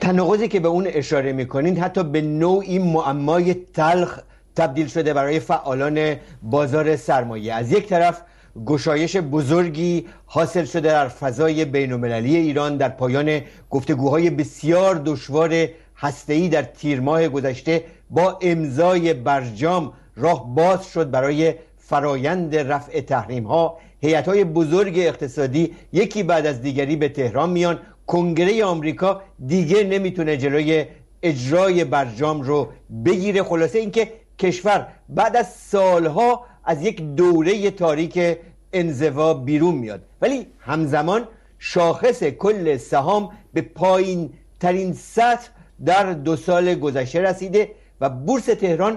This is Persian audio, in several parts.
تناقضی که به اون اشاره میکنین حتی به نوعی معمای تلخ تبدیل شده برای فعالان بازار سرمایه. از یک طرف گشایش بزرگی حاصل شده در فضای بین‌المللی ایران در پایان گفتگوهای بسیار دشوار هسته‌ای در تیر ماه گذشته با امضای برجام راه باز شد برای فرایند رفع تحریم‌ها. هیئت‌های بزرگ اقتصادی یکی بعد از دیگری به تهران میان. کنگره آمریکا دیگه نمیتونه جلوی اجرای برجام رو بگیره. خلاصه اینکه کشور بعد از سالها از یک دوره تاریک انزوا بیرون میاد، ولی همزمان شاخص کل سهام به پایین ترین سطح در 2 سال گذشته رسیده و بورس تهران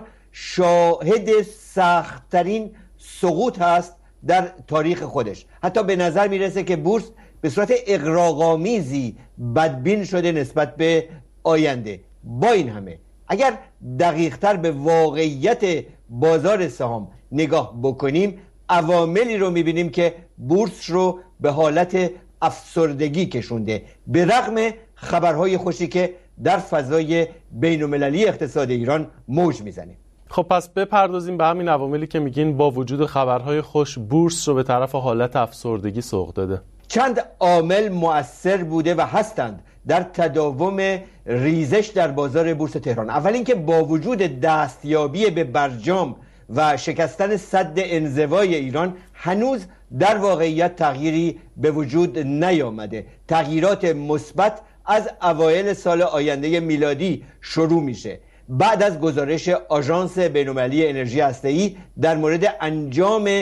شاهد سخت‌ترین سقوط هست در تاریخ خودش. حتی به نظر میرسه که بورس به صورت اغراق‌آمیزی بدبین شده نسبت به آینده. با این همه اگر دقیق‌تر به واقعیت بازار سهام نگاه بکنیم، عواملی رو میبینیم که بورس رو به حالت افسردگی کشونده، به رغم خبرهای خوشی که در فضای بین‌المللی اقتصاد ایران موج میزنه. خب پس بپردازیم به همین عواملی که میگین با وجود خبرهای خوش بورس رو به طرف حالت افسردگی سوق داده. چند عامل مؤثر بوده و هستند در تداوم ریزش در بازار بورس تهران. اول اینکه با وجود دستیابی به برجام و شکستن سد انزوای ایران هنوز در واقعیت تغییری به وجود نیامده. تغییرات مثبت از اوایل سال آینده میلادی شروع میشه بعد از گزارش آژانس بین‌المللی انرژی هسته‌ای در مورد انجام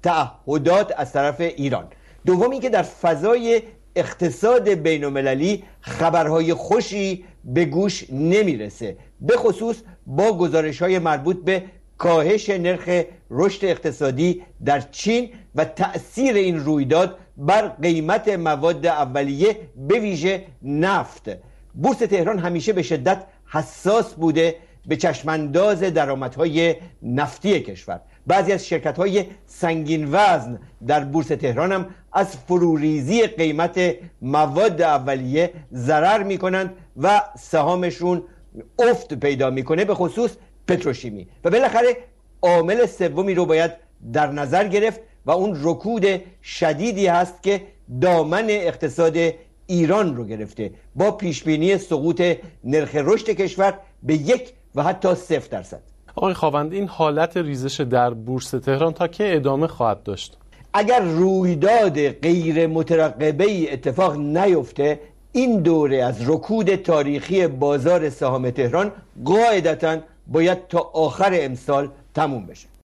تعهدات از طرف ایران. دومی که در فضای اقتصاد بین‌المللی خبرهای خوشی به گوش نمیرسه، به خصوص با گزارش‌های مربوط به کاهش نرخ رشد اقتصادی در چین و تأثیر این رویداد بر قیمت مواد اولیه به ویژه نفت. بورس تهران همیشه به شدت حساس بوده به چشمانداز درآمدهای نفتی کشور. بعضی از شرکت‌های سنگین وزن در بورس تهران هم از فروریزی قیمت مواد اولیه ضرر می‌کنند و سهامشون افت پیدا می‌کنه، به خصوص پتروشیمی. و بالاخره عامل سومی رو باید در نظر گرفت و اون رکود شدیدی هست که دامن اقتصاد ایران رو گرفته با پیشبینی سقوط نرخ رشد کشور به 1 و حتی 0%. آقای خاوند، این حالت ریزش در بورس تهران تا که ادامه خواهد داشت؟ اگر رویداد غیر مترقبه‌ای اتفاق نیفته، این دوره از رکود تاریخی بازار سهام تهران قاعدتاً باید تا آخر امسال تموم بشه.